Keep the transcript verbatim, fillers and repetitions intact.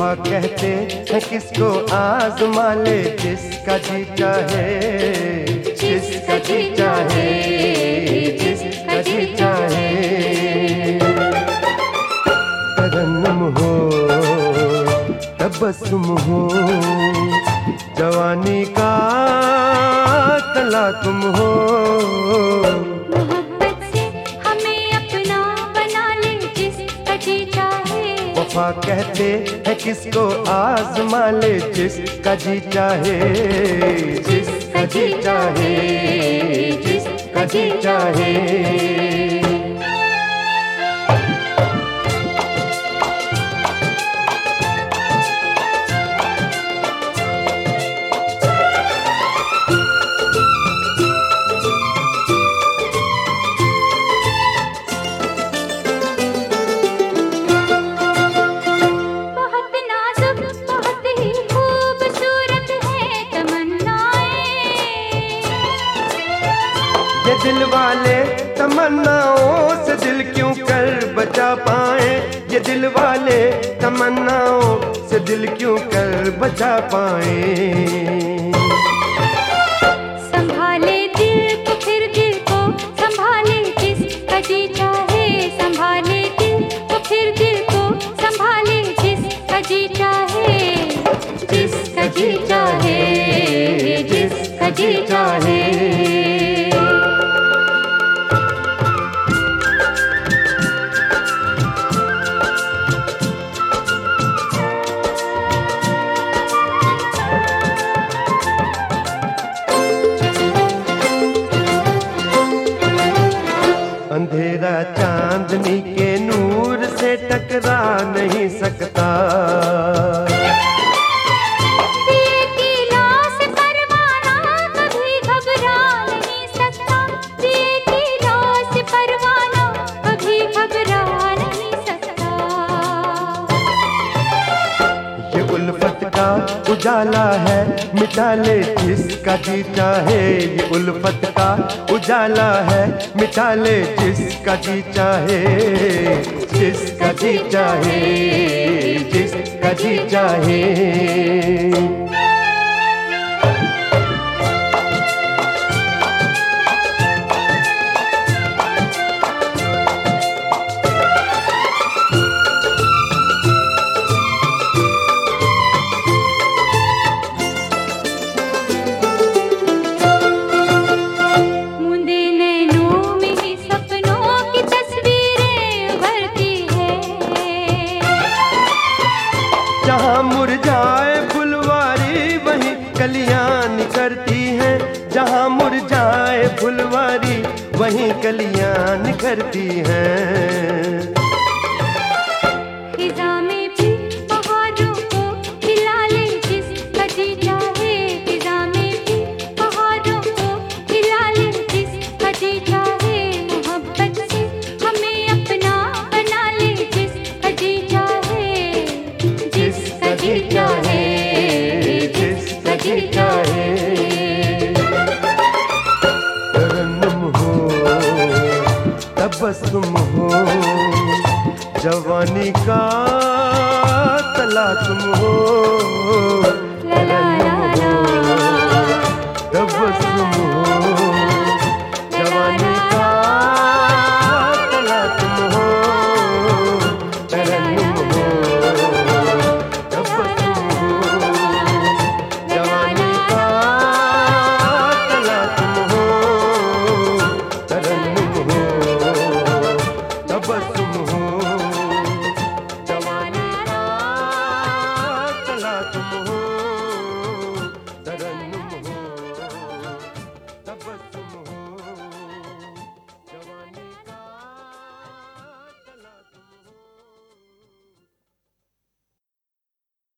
वफा कहते हैं किसको आजमा ले, जिसका जी चाहे, जिसका जी चाहे, जिसका जी चाहे। तरन्नुम हो तबस्सुम हो, जवानी का तला तुम हो। मोहब्बत से हमें अपना बना ले, जिसका जी चाहे। वफा कहते हैं किसको आजमा ले, जिसका जी चाहे, जिसका जी चाहे, जिसका जी चाहे। ये दिल वाले तमन्नाओं से दिल क्यों कर बचा पाए, ये दिल वाले तमन्नाओं से दिल क्यों कर बचा पाए। संभाले दिल को फिर दिल को संभाले, जिसका जी चाहे। संभाले दिल को फिर दिल को संभाले, जिसका जी चाहे, जिसका जी चाहे, जिसका जी चाहे। अंधेरा चांदनी के नूर से टकरा नहीं सकता, दिए की लौ से परवाना कभी घबरा नहीं सकता। दिए की लौ से परवाना कभी घबरा नहीं सकता। ये उल्फत का उजाला है, मिटा ले जिसका जी चाहे। ये उल्फत का उजाला है, मिटा ले जिसका जी चाहे, जिसका जी चाहे, जिसका जी चाहे। जहाँ मुरझाए फुलवारी वहीं कलियां निखरती हैं, जहाँ मुरझाए फुलवारी वहीं कलियां निखरती हैं। खिज़ा में भी बहारों को खिला ले, जिसका जी चाहे। खिज़ा में भी बहारों को खिला ले, जिसका जी चाहे। मोहब्बत से हमें अपना बना ले, जिसका जी चाहे, जिसका जी चाहे, जिसका जी चाहे। तरन्नुम हो तबस्सुम हो, जवानी का तला तुम हो। ला ला ला ला, तबस्सुम हो।